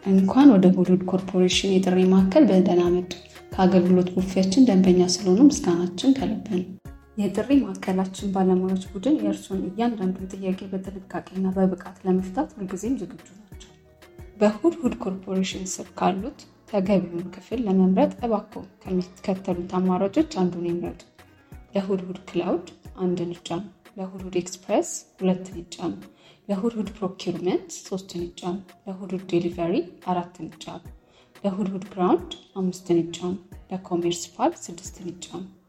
እንኳን ወደ ሁድ ኮርፖሬሽን የጥሪ ማዕከል በደህና መጡ። ከአገልግሎት ቡፌያችን ደንበኛ ስለሆኑ ምስጋናችን ከልብ ነው። የጥሪ ማዕከላችን ባለሙያዎች ቡድን የእርሱን እያንዳንዱን ጥያቄ በጥንቃቄና በብቃት ለመፍታት ሁልጊዜም ዝግጁ ናቸው። በሁድ ኮርፖሬሽን ስር ካሉት ተገቢውን ክፍል ለመምረጥ እባክዎ ከሚከተሉት አማራጮች አንዱን ይምረጡ። ለሁድ ክላውድ 1 ይጫኑ። ለሁድ ኤክስፕረስ 2 ይጫኑ። ለሁድ ፕሮኪውርመንት 3 ይጫኑ። ለሁድ ዴሊቨሪ 4 ይጫኑ። ለሁድ ግራውንድ 5 ይጫኑ። ለኮሜርስ ፓል 6 ይጫኑ።